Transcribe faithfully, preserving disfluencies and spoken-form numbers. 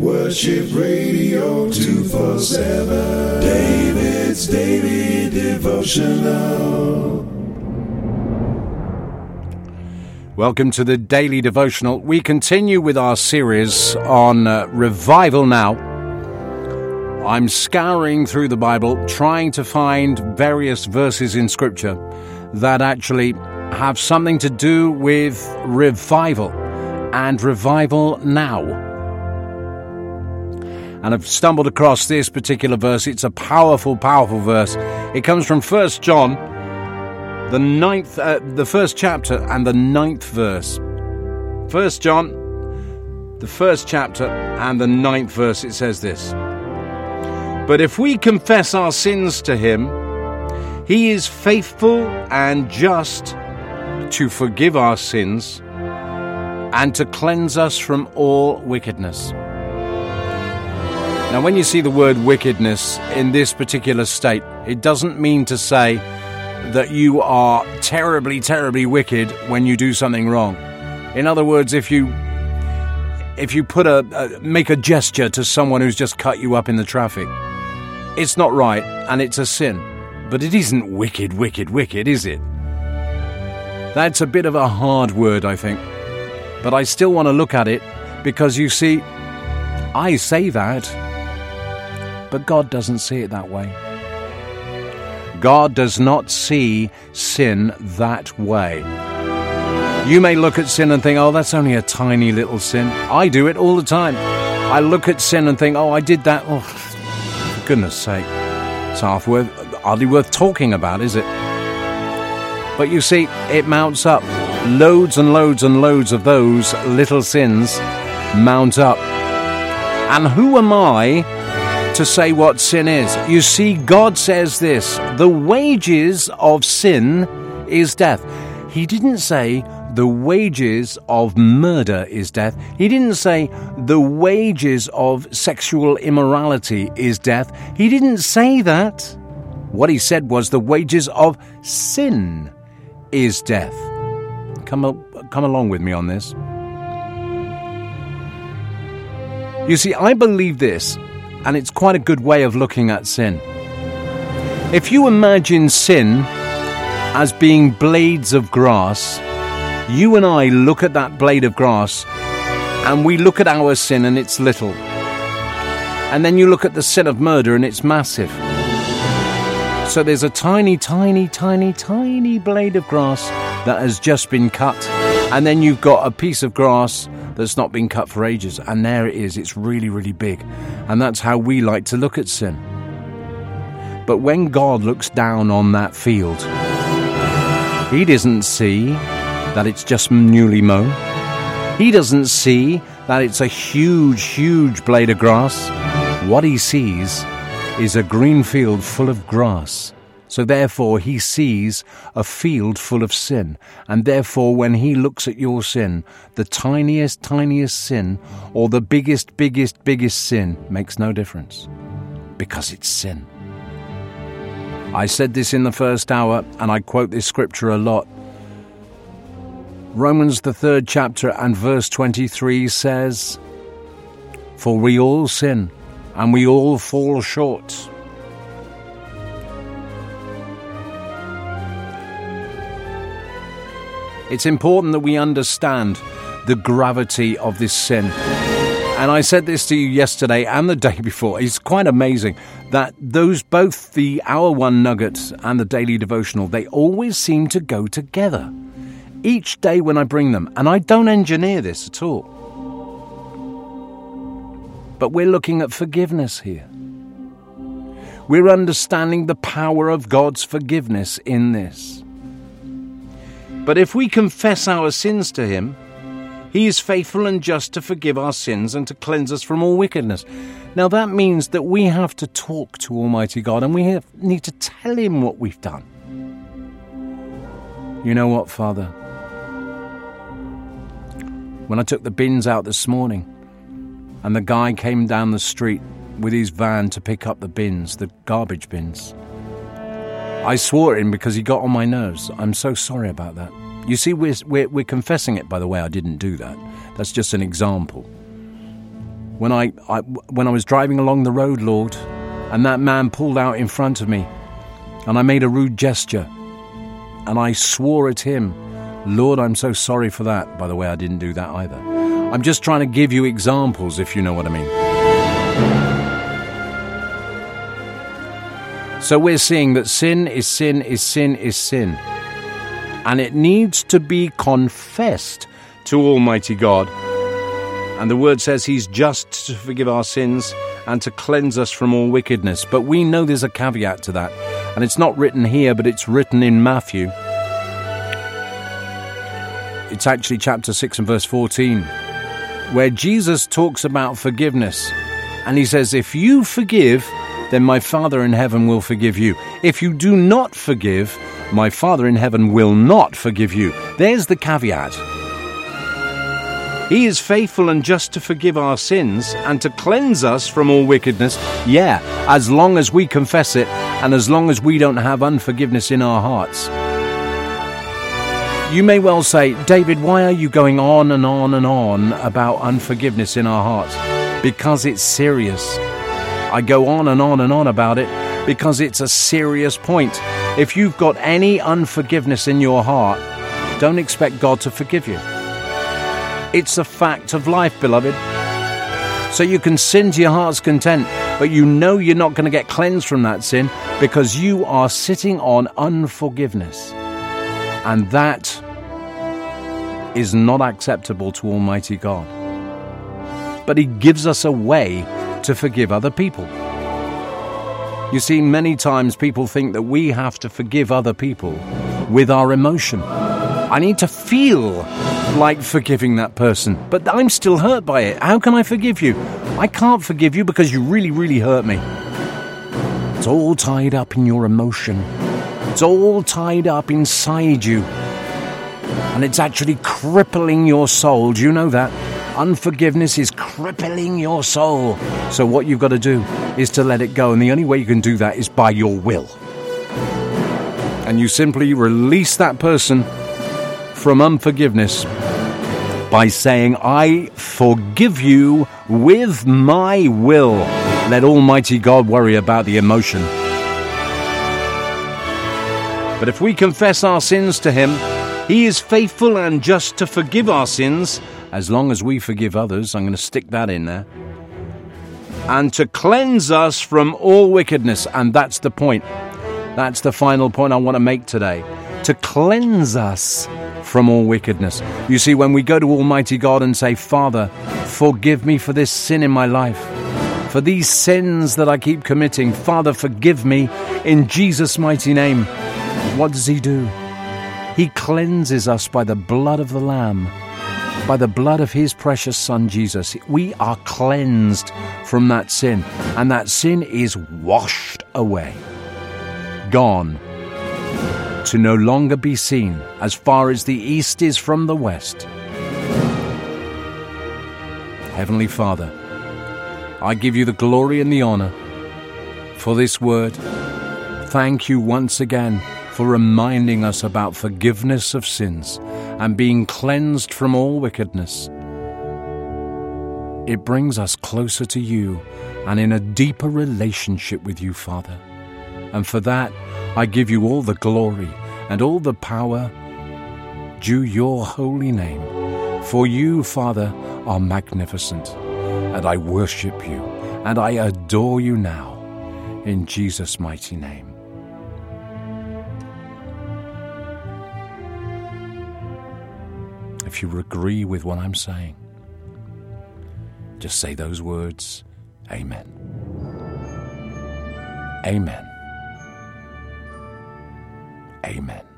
Worship Radio two forty-seven. David's Daily Devotional. Welcome to the Daily Devotional. We continue with our series on uh, Revival Now. I'm scouring through the Bible, trying to find various verses in Scripture that actually have something to do with revival and revival now. And I've stumbled across this particular verse. It's a powerful, powerful verse. It comes from First John, the ninth, uh, the first chapter and the ninth verse. First John, the first chapter and the ninth verse. It says this: "But if we confess our sins to him, he is faithful and just to forgive our sins and to cleanse us from all wickedness." Now, when you see the word wickedness in this particular state, it doesn't mean to say that you are terribly, terribly wicked when you do something wrong. In other words, if you if you put a, a make a gesture to someone who's just cut you up in the traffic, it's not right and it's a sin. But it isn't wicked, wicked, wicked, is it? That's a bit of a hard word, I think. But I still want to look at it because, you see, I say that, but God doesn't see it that way. God does not see sin that way. You may look at sin and think, oh, that's only a tiny little sin. I do it all the time. I look at sin and think, oh, I did that. Oh, for goodness sake. It's half worth, hardly worth talking about, is it? But you see, it mounts up. Loads and loads and loads of those little sins mount up. And who am I to say what sin is? You see, God says this: the wages of sin is death. He didn't say the wages of murder is death. He didn't say the wages of sexual immorality is death. He didn't say that. What he said was the wages of sin is death. Come, come along with me on this. You see, I believe this, and it's quite a good way of looking at sin. If you imagine sin as being blades of grass, you and I look at that blade of grass, and we look at our sin and it's little. And then you look at the sin of murder and it's massive. So there's a tiny, tiny, tiny, tiny blade of grass that has just been cut. And then you've got a piece of grass that's not been cut for ages. And there it is. It's really, really big. And that's how we like to look at sin. But when God looks down on that field, he doesn't see that it's just newly mown. He doesn't see that it's a huge, huge blade of grass. What he sees is a green field full of grass. So therefore he sees a field full of sin. And therefore when he looks at your sin, the tiniest, tiniest sin or the biggest, biggest, biggest sin makes no difference. Because it's sin. I said this in the first hour, and I quote this scripture a lot. Romans, the third chapter and verse twenty-three says, "For we all sin, and we all fall short." It's important that we understand the gravity of this sin. And I said this to you yesterday and the day before. It's quite amazing that those, both the Hour One Nuggets and the Daily Devotional, they always seem to go together. Each day when I bring them, and I don't engineer this at all. But we're looking at forgiveness here. We're understanding the power of God's forgiveness in this. But if we confess our sins to him, he is faithful and just to forgive our sins and to cleanse us from all wickedness. Now that means that we have to talk to Almighty God, and we have, need to tell him what we've done. You know what, Father? When I took the bins out this morning, and the guy came down the street with his van to pick up the bins, the garbage bins, I swore at him because he got on my nerves. I'm so sorry about that. You see, we're, we're, we're confessing it, by the way. I didn't do that. That's just an example. when I, I when I was driving along the road, Lord, and that man pulled out in front of me, and I made a rude gesture, and I swore at him. Lord, I'm so sorry for that. By the way, I didn't do that either. I'm just trying to give you examples, if you know what I mean. So we're seeing that sin is sin is sin is sin. And it needs to be confessed to Almighty God. And the word says he's just to forgive our sins and to cleanse us from all wickedness. But we know there's a caveat to that. And it's not written here, but it's written in Matthew. It's actually chapter six and verse fourteen, where Jesus talks about forgiveness. And he says, if you forgive, then my Father in heaven will forgive you. If you do not forgive, my Father in heaven will not forgive you. There's the caveat. He is faithful and just to forgive our sins and to cleanse us from all wickedness. Yeah, as long as we confess it and as long as we don't have unforgiveness in our hearts. You may well say, David, why are you going on and on and on about unforgiveness in our hearts? Because it's serious. I go on and on and on about it because it's a serious point. If you've got any unforgiveness in your heart, don't expect God to forgive you. It's a fact of life, beloved. So you can sin to your heart's content, but you know you're not going to get cleansed from that sin because you are sitting on unforgiveness. And that is not acceptable to Almighty God. But he gives us a way to forgive other people. You see, many times people think that we have to forgive other people with our emotion. I need to feel like forgiving that person, but I'm still hurt by it. How can I forgive you? I can't forgive you because you really, really hurt me. It's all tied up in your emotion. It's all tied up inside you. And it's actually crippling your soul. Do you know that? Unforgiveness is crippling your soul. So what you've got to do is to let it go. And the only way you can do that is by your will. And you simply release that person from unforgiveness by saying, I forgive you with my will. Let Almighty God worry about the emotion. But if we confess our sins to him, he is faithful and just to forgive our sins, as long as we forgive others. I'm going to stick that in there. And to cleanse us from all wickedness. And that's the point. That's the final point I want to make today. To cleanse us from all wickedness. You see, when we go to Almighty God and say, Father, forgive me for this sin in my life, for these sins that I keep committing. Father, forgive me in Jesus' mighty name. What does he do? He cleanses us by the blood of the Lamb, by the blood of his precious Son, Jesus. We are cleansed from that sin, and that sin is washed away, gone, to no longer be seen as far as the east is from the west. Heavenly Father, I give you the glory and the honor for this word. Thank you once again for reminding us about forgiveness of sins and being cleansed from all wickedness. It brings us closer to you and in a deeper relationship with you, Father. And for that, I give you all the glory and all the power due your holy name. For you, Father, are magnificent, and I worship you, and I adore you now, in Jesus' mighty name. If you agree with what I'm saying, just say those words, Amen. Amen. Amen.